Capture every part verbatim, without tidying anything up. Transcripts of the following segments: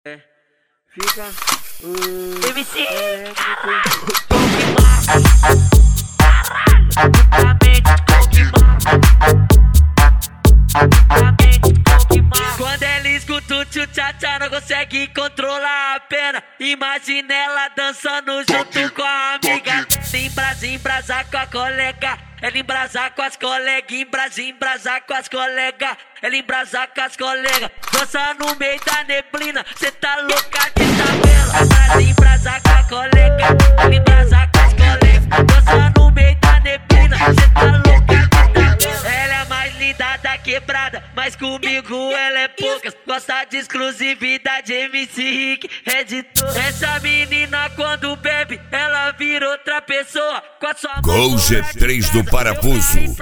É, fica uh, M C é, quando ela escuta o tchu-tchá-tchá, não consegue controlar a pena. Imagina ela dançando junto com a amiga. Embrasa, embrasa com a colega. Ela embrasa com as colegas, embrasa, embrasa com as colegas. Ela embrasa com as colegas. Dança no meio da neblina, cê tá louca de tabela. Embrasa, embrasa com a colega. Ela embrasa com as colegas. Dança no meio da neblina, cê tá louca de tabela. Ela é mais linda da quebrada, mas comigo ela é poucas. Gosta de exclusividade, M C Rick é de todas. Essa menina quando bebe, ela vira outra pessoa. Com a sua Gol G três do parafuso. Gol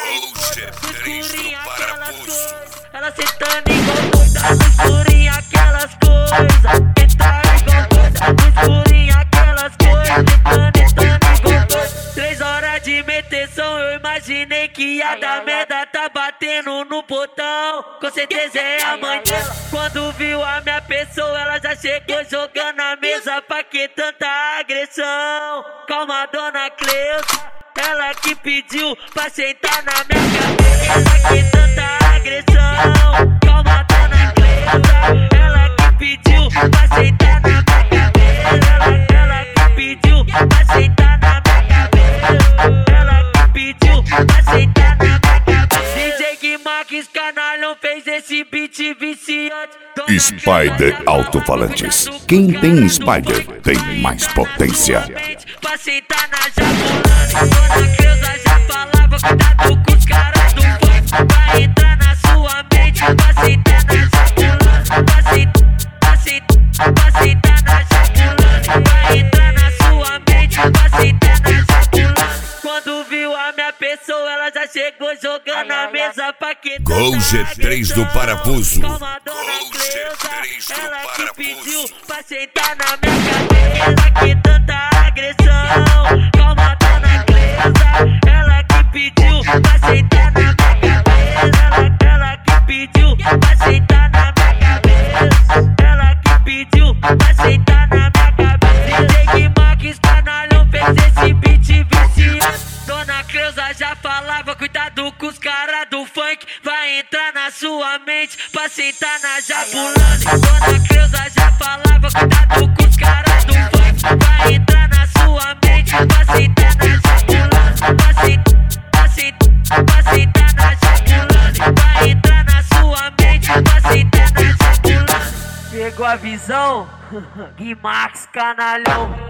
G três do parafuso. Ela sentando igual doida, no escurinho aquelas coisas. Entra igual doida, no escurinho aquelas coisas. Tentando, entrando igual doida. Três horas de meteção, eu imaginei que ia dar merda. Tá batendo no portão, com certeza é a mãe dela. Quando viu a minha pessoa, ela já chegou jogando a mesa. Pra que tanta agressão? Calma, dona Cleusa, ela que pediu pra sentar na minha cabeça. Ela que tanta agressão. Calma, dona Cleusa, ela que pediu pra sentar na minha cabeça. Ela, ela que pediu pra sentar na minha cabeça. Ela que pediu pra sentar na minha cabeça. D J Guimarães Canalhão fez esse beat viciante. Spider Alto-Falantes. Quem tem Spider tem mais potência. Pra sentar na Jabulani, dona Cleusa já falava, cuidado com os caras do funk. Vai entrar na sua mente, pra sentar na Jabulani. Pra sentar, pra sentar, pra sentar na Jabulani. Vai entrar na sua mente, pra sentar na Jabulani. Quando viu a minha pessoa, ela já chegou jogando a mesa. Pra que Gol G três do parafuso. Calma, dona Gol G Cleusa, três do ela que pediu parafuso. pra sentar na minha cabeça. Ela que tanta agressão. Calma, dona Cleusa, ela que pediu pra sentar na minha cabeça. Ela, ela que pediu pra sentar na minha cabeça. Ela que pediu pra sentar na minha cabeça. D J Guimarães Canalhão fez esse beat viciante. Dona Cleusa já falava, cuidado com os caras do funk. Vai entrar na sua mente, pra sentar na Jabulani. Dona Cleusa já falava, cuidado com os caras do funk. Vai entrar na sua mente, pra sentar na Jabulani. Pra sentar, pra sentar, pra sentar na Jabulani. Vai entrar na sua mente, pra sentar na Jabulani. Pegou a visão? Guimarães Canalhão.